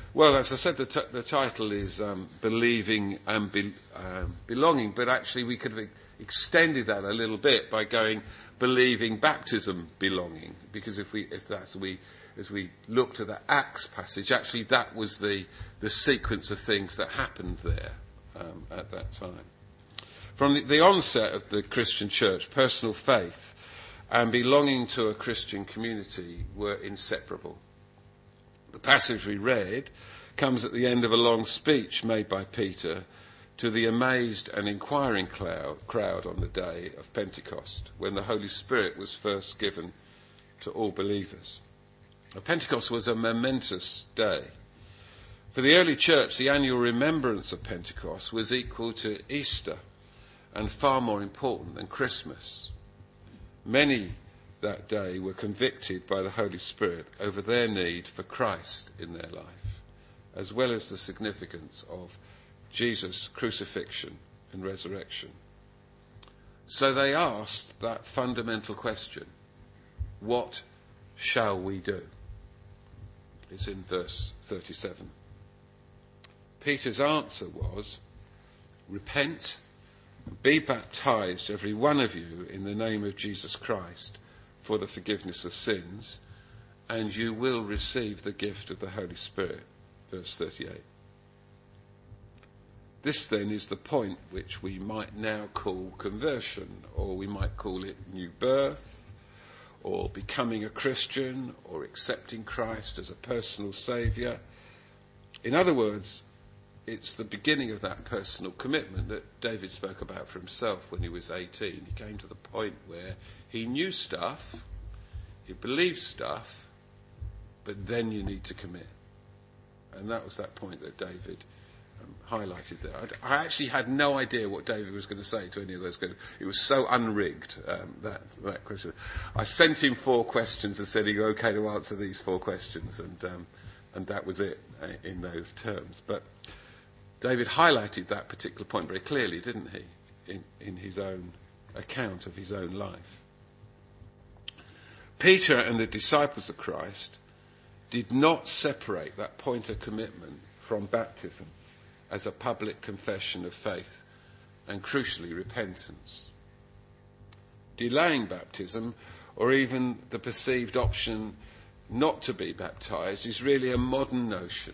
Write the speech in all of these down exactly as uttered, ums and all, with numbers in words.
Well, as I said, the, t- the title is um, Believing and be- um, Belonging, but actually we could have extended that a little bit by going Believing, Baptism, Belonging, because if we, if that's we, as we looked at the Acts passage, actually that was the, the sequence of things that happened there um, at that time. From the, the onset of the Christian church, personal faith and belonging to a Christian community were inseparable. The passage we read comes at the end of a long speech made by Peter to the amazed and inquiring crowd on the day of Pentecost, when the Holy Spirit was first given to all believers. Pentecost was a momentous day. For the early church, the annual remembrance of Pentecost was equal to Easter and far more important than Christmas. Many that day were convicted by the Holy Spirit over their need for Christ in their life, as well as the significance of Jesus' crucifixion and resurrection. So they asked that fundamental question, what shall we do? It's in verse thirty-seven. Peter's answer was, repent and be baptized, every one of you, in the name of Jesus Christ, for the forgiveness of sins, and you will receive the gift of the Holy Spirit. Verse thirty-eight. This then is the point which we might now call conversion, or we might call it new birth, or becoming a Christian, or accepting Christ as a personal saviour. In other words, it's the beginning of that personal commitment that David spoke about for himself when he was eighteen. He came to the point where he knew stuff, he believed stuff, but then you need to commit. And that was that point that David um, highlighted there. I, I actually had no idea what David was going to say to any of those questions. It was so unrigged, um, that, that question. I sent him four questions and said, are you okay to answer these four questions? And, um, and that was it uh, in those terms. But David highlighted that particular point very clearly, didn't he, in, in his own account of his own life. Peter and the disciples of Christ did not separate that point of commitment from baptism as a public confession of faith and, crucially, repentance. Delaying baptism, or even the perceived option not to be baptized, is really a modern notion.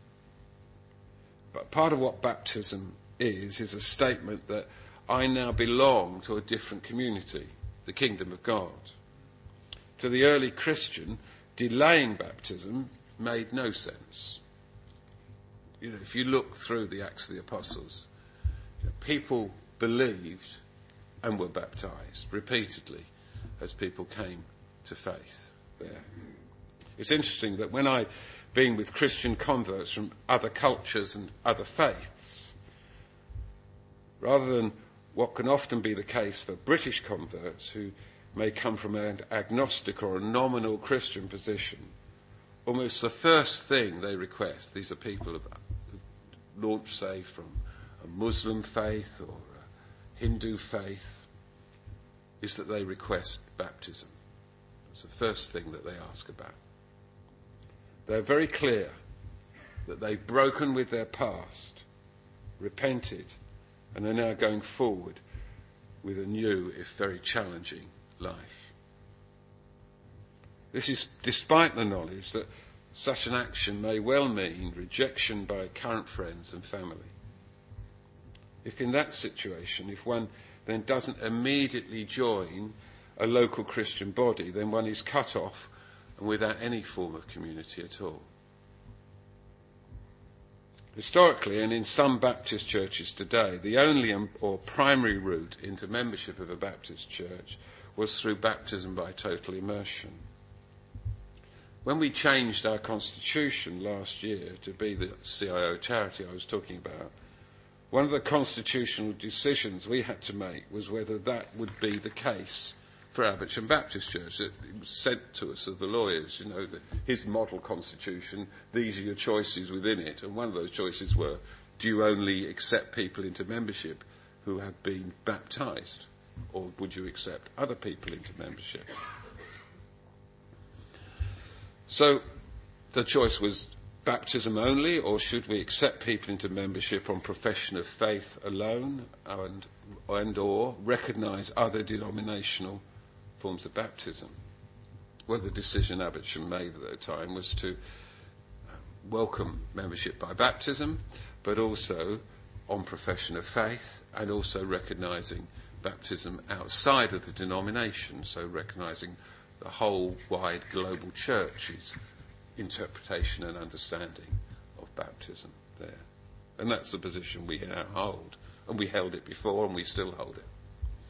But part of what baptism is, is a statement that I now belong to a different community, the kingdom of God. To the early Christian, delaying baptism made no sense. You know, if you look through the Acts of the Apostles, you know, people believed and were baptized repeatedly as people came to faith there. It's interesting that when I've been with Christian converts from other cultures and other faiths, rather than what can often be the case for British converts who may come from an agnostic or a nominal Christian position, almost the first thing they request, these are people who've launched, say, from a Muslim faith or a Hindu faith, is that they request baptism. It's the first thing that they ask about. They're very clear that they've broken with their past, repented, and are now going forward with a new, if very challenging, life. This is despite the knowledge that such an action may well mean rejection by current friends and family. If in that situation, if one then doesn't immediately join a local Christian body, then one is cut off and without any form of community at all. Historically, and in some Baptist churches today, the only or primary route into membership of a Baptist church was through baptism by total immersion. When we changed our constitution last year to be the C I O charity I was talking about, one of the constitutional decisions we had to make was whether that would be the case for Abbotsford Baptist Church. It was sent to us of the lawyers, you know, the, his model constitution, these are your choices within it. And one of those choices were, do you only accept people into membership who have been baptised? Or would you accept other people into membership? So the choice was baptism only, or should we accept people into membership on profession of faith alone, and, and or recognise other denominational forms of baptism? Well, the decision Abbotsham made at the time was to welcome membership by baptism, but also on profession of faith, and also recognising baptism outside of the denomination, so recognising the whole wide global church's interpretation and understanding of baptism there. And that's the position we now hold. And we held it before, and we still hold it.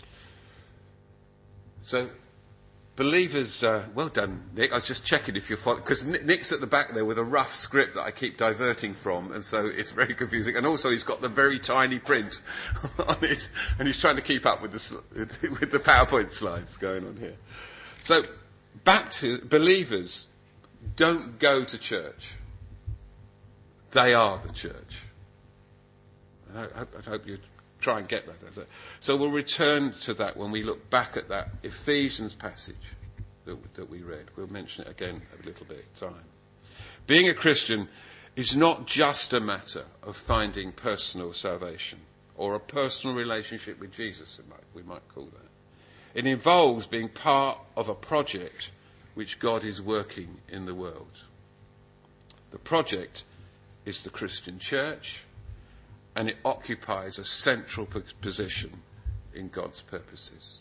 So, believers, uh, well done, Nick. I was just checking if you're following, because Nick's at the back there with a rough script that I keep diverting from, and so it's very confusing. And also he's got the very tiny print on it, and he's trying to keep up with the, with the PowerPoint slides going on here. So, bapti- believers don't go to church. They are the church. I hope, I hope you try and get that. So we'll return to that when we look back at that Ephesians passage that, that we read. We'll mention it again a little bit of time. Being a Christian is not just a matter of finding personal salvation or a personal relationship with Jesus, we might call that. It involves being part of a project which God is working in the world. The project is the Christian church, and it occupies a central position in God's purposes.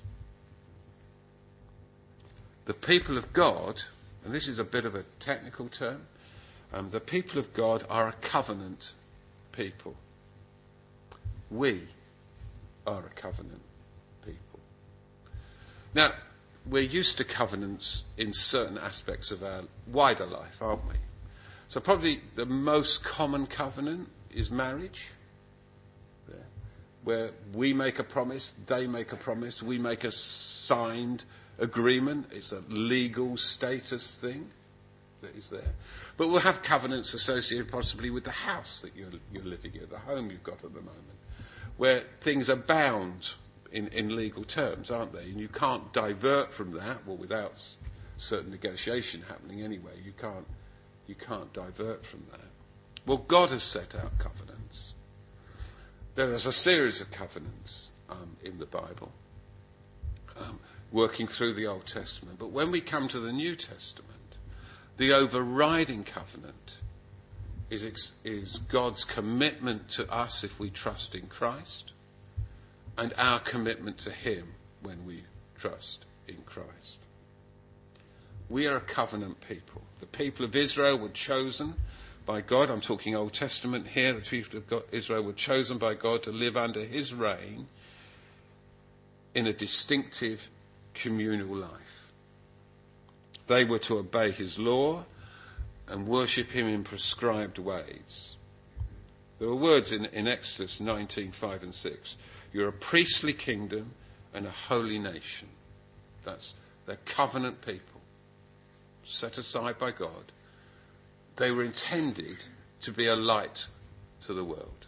The people of God, and this is a bit of a technical term, um, the people of God are a covenant people. We are a covenant people. Now, we're used to covenants in certain aspects of our wider life, aren't we? So probably the most common covenant is marriage, yeah, where we make a promise, they make a promise, we make a signed agreement. It's a legal status thing that is there. But we'll have covenants associated possibly with the house that you're, you're living in, the home you've got at the moment, where things are bound In, in legal terms, aren't they? And you can't divert from that. Well, without s- certain negotiation happening anyway, you can't you can't divert from that. Well, God has set out covenants. There is a series of covenants um, in the Bible, um, working through the Old Testament. But when we come to the New Testament, the overriding covenant is ex- is God's commitment to us if we trust in Christ, and our commitment to him when we trust in Christ. We are a covenant people. The people of Israel were chosen by God. I'm talking Old Testament here. The people of God, Israel were chosen by God to live under his reign in a distinctive communal life. They were to obey his law and worship him in prescribed ways. There were words in, in Exodus nineteen, five and six. You're a priestly kingdom and a holy nation. That's they're covenant people, set aside by God. They were intended to be a light to the world.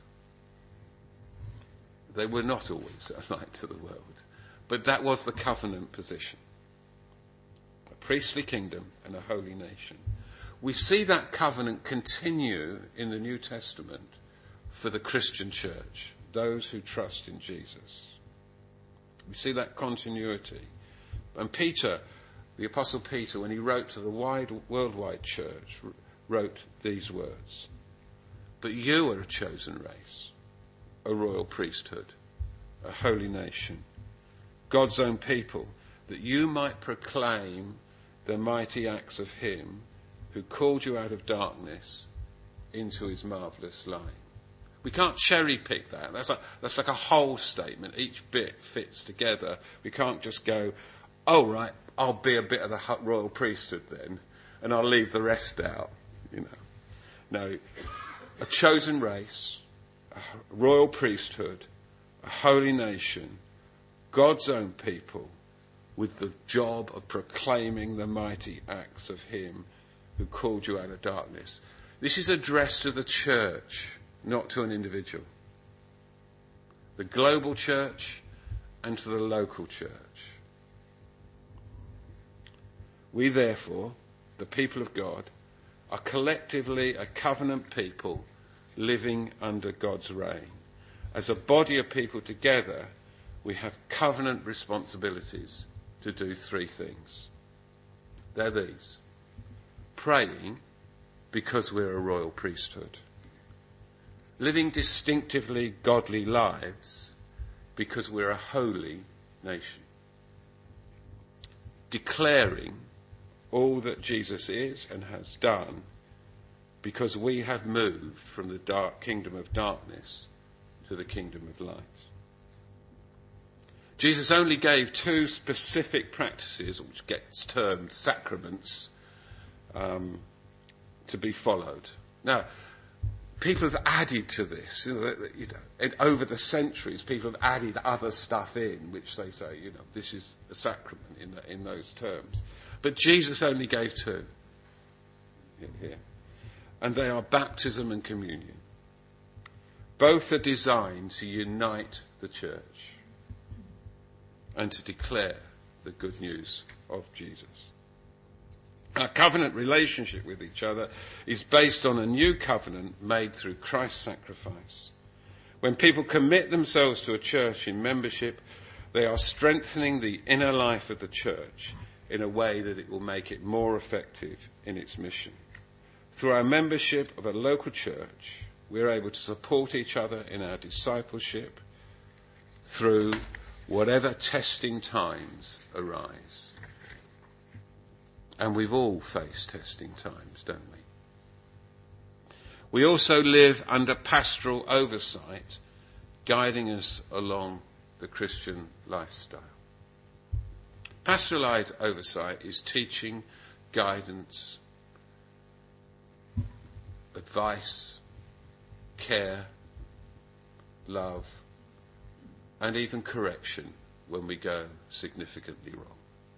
They were not always a light to the world, but that was the covenant position. A priestly kingdom and a holy nation. We see that covenant continue in the New Testament for the Christian church, those who trust in Jesus. We see that continuity. And Peter, the Apostle Peter, when he wrote to the wide, worldwide church, wrote these words. But you are a chosen race, a royal priesthood, a holy nation, God's own people, that you might proclaim the mighty acts of him who called you out of darkness into his marvellous light. We can't cherry pick that. That's like, that's like a whole statement. Each bit fits together. We can't just go, oh right, I'll be a bit of the royal priesthood then, and I'll leave the rest out. You know, no, a chosen race, a royal priesthood, a holy nation, God's own people, with the job of proclaiming the mighty acts of him who called you out of darkness. This is addressed to the church, not to an individual. The global church and to the local church. We therefore, the people of God, are collectively a covenant people living under God's reign. As a body of people together, we have covenant responsibilities to do three things. They're these. Praying because we're a royal priesthood. Living distinctively godly lives because we're a holy nation. Declaring all that Jesus is and has done because we have moved from the dark kingdom of darkness to the kingdom of light. Jesus only gave two specific practices, which gets termed sacraments, um, to be followed. Now, people have added to this. You know, you know, and over the centuries, people have added other stuff in, which they say, you know, this is a sacrament in, the, in those terms. But Jesus only gave two here. And they are baptism and communion. Both are designed to unite the church and to declare the good news of Jesus. Our covenant relationship with each other is based on a new covenant made through Christ's sacrifice. When people commit themselves to a church in membership, they are strengthening the inner life of the church in a way that it will make it more effective in its mission. Through our membership of a local church, we're able to support each other in our discipleship through whatever testing times arise. And we've all faced testing times, don't we? We also live under pastoral oversight, guiding us along the Christian lifestyle. Pastoral oversight is teaching, guidance, advice, care, love, and even correction when we go significantly wrong.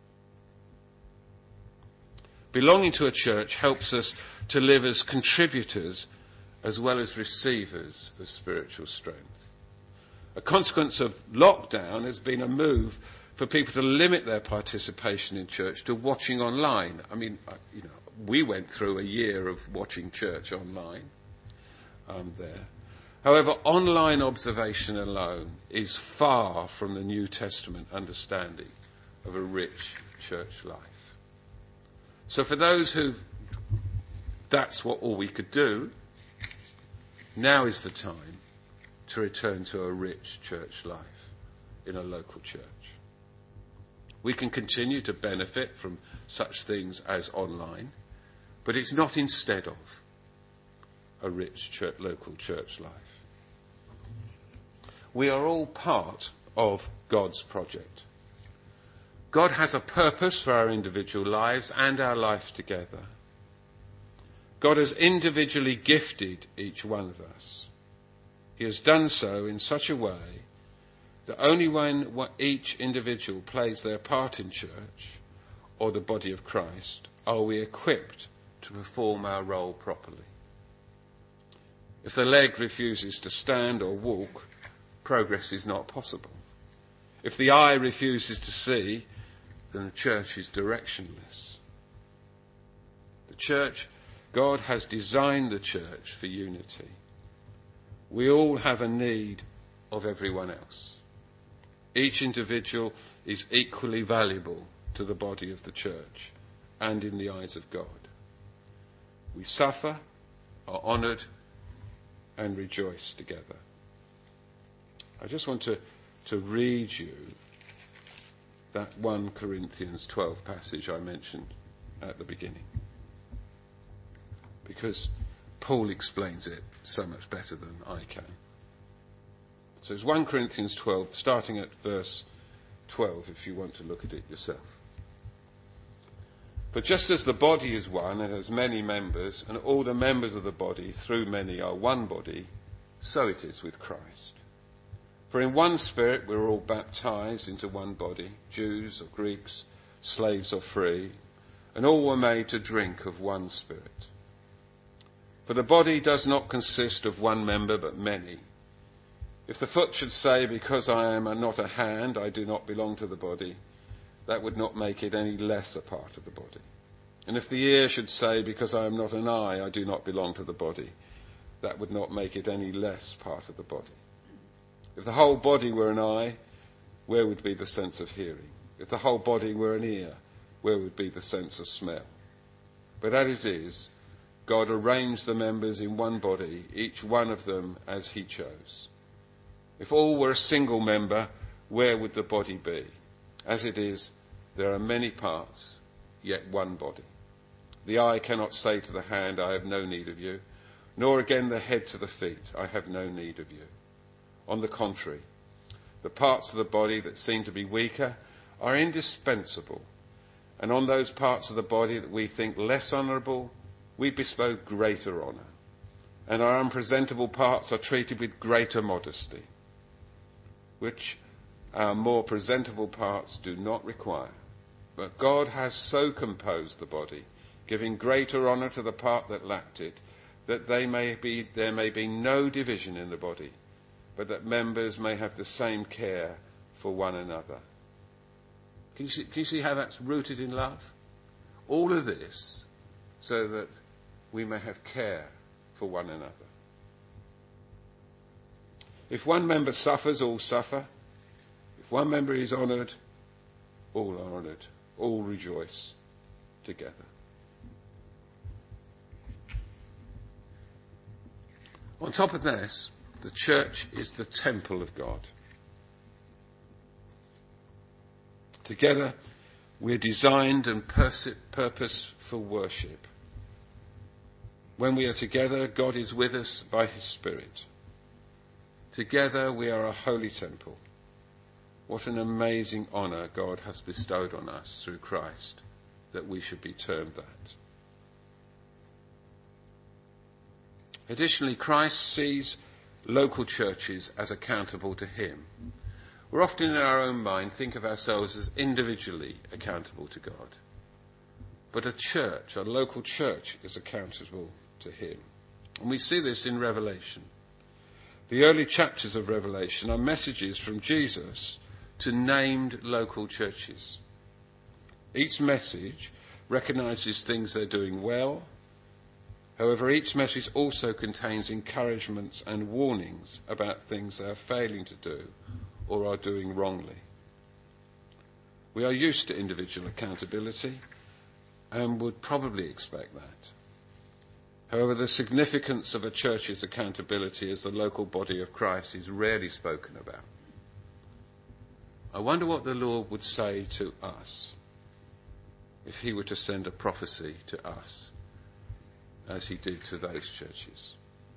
Belonging to a church helps us to live as contributors as well as receivers of spiritual strength. A consequence of lockdown has been a move for people to limit their participation in church to watching online. I mean, you know, we went through a year of watching church online um, there. However, online observation alone is far from the New Testament understanding of a rich church life. So for those who, that's what all we could do, now is the time to return to a rich church life in a local church. We can continue to benefit from such things as online, but it's not instead of a rich church, local church life. We are all part of God's project. God has a purpose for our individual lives and our life together. God has individually gifted each one of us. He has done so in such a way that only when each individual plays their part in church or the body of Christ are we equipped to perform our role properly. If the leg refuses to stand or walk, progress is not possible. If the eye refuses to see, then the church is directionless. The church, God has designed the church for unity. We all have a need of everyone else. Each individual is equally valuable to the body of the church and in the eyes of God. We suffer, are honoured, and rejoice together. I just want to, to read you that First Corinthians twelve passage I mentioned at the beginning, because Paul explains it so much better than I can. So it's First Corinthians twelve, starting at verse twelve, if you want to look at it yourself. But just as the body is one and has many members, and all the members of the body through many are one body, so it is with Christ. For in one Spirit we're all baptized into one body, Jews or Greeks, slaves or free, and all were made to drink of one Spirit. For the body does not consist of one member but many. If the foot should say, because I am not a hand, I do not belong to the body, that would not make it any less a part of the body. And if the ear should say, because I am not an eye, I do not belong to the body, that would not make it any less part of the body. If the whole body were an eye, where would be the sense of hearing? If the whole body were an ear, where would be the sense of smell? But as it is, God arranged the members in one body, each one of them as he chose. If all were a single member, where would the body be? As it is, there are many parts, yet one body. The eye cannot say to the hand, I have no need of you, nor again the head to the feet, I have no need of you. On the contrary, the parts of the body that seem to be weaker are indispensable, and on those parts of the body that we think less honourable, we bestow greater honour, and our unpresentable parts are treated with greater modesty, which our more presentable parts do not require. But God has so composed the body, giving greater honour to the part that lacked it, that they may be, there may be no division in the body, but that members may have the same care for one another. Can you see, can you see how that's rooted in love? All of this so that we may have care for one another. If one member suffers, all suffer. If one member is honoured, all are honoured. All rejoice together. On top of this, the church is the temple of God. Together, we're designed and pers- purposed for worship. When we are together, God is with us by his Spirit. Together, we are a holy temple. What an amazing honour God has bestowed on us through Christ, that we should be termed that. Additionally, Christ sees local churches as accountable to him. We're often in our own mind think of ourselves as individually accountable to God. But a church, a local church, is accountable to him. And we see this in Revelation. The early chapters of Revelation are messages from Jesus to named local churches. Each message recognises things they're doing well. However, each message also contains encouragements and warnings about things they are failing to do or are doing wrongly. We are used to individual accountability and would probably expect that. However, the significance of a church's accountability as the local body of Christ is rarely spoken about. I wonder what the Lord would say to us if he were to send a prophecy to us as he did to those churches.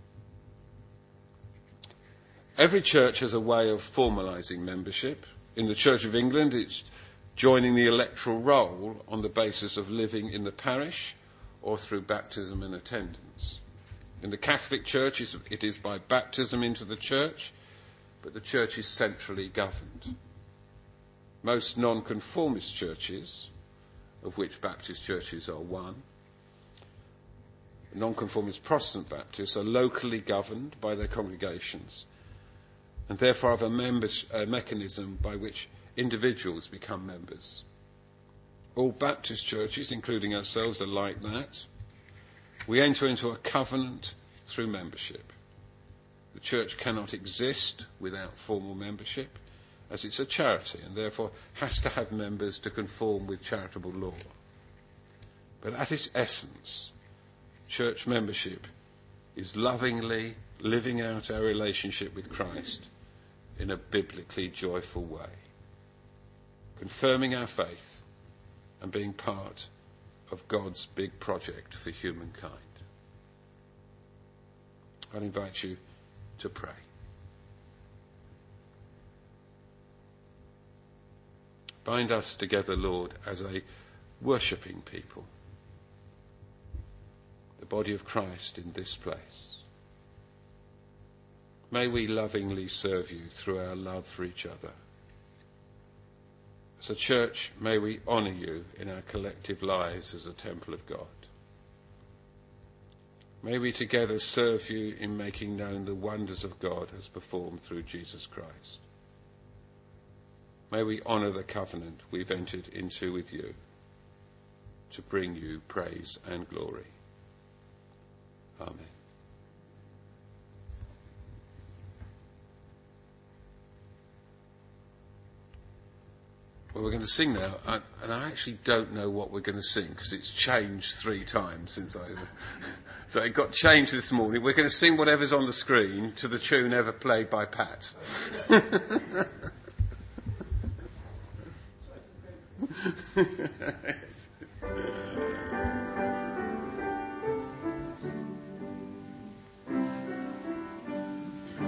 Every church has a way of formalising membership. In the Church of England, it's joining the electoral roll on the basis of living in the parish or through baptism and attendance. In the Catholic Church, it is by baptism into the church, but the church is centrally governed. Most non-conformist churches, of which Baptist churches are one, non-conformist Protestant Baptists are locally governed by their congregations and therefore have a members, uh, mechanism by which individuals become members. All Baptist churches, including ourselves, are like that. We enter into a covenant through membership. The church cannot exist without formal membership, as it's a charity and therefore has to have members to conform with charitable law. But at its essence, church membership is lovingly living out our relationship with Christ in a biblically joyful way, confirming our faith and being part of God's big project for humankind. I'll invite you to pray. Bind us together, Lord, as a worshipping people, the body of Christ in this place. May we lovingly serve you through our love for each other. As a church, may we honour you in our collective lives as a temple of God. May we together serve you in making known the wonders of God as performed through Jesus Christ. May we honour the covenant we've entered into with you. to bring you praise and glory. Amen. Well, we're going to sing now, and I actually don't know what we're going to sing because it's changed three times since I... So it got changed this morning. We're going to sing whatever's on the screen to the tune ever played by Pat.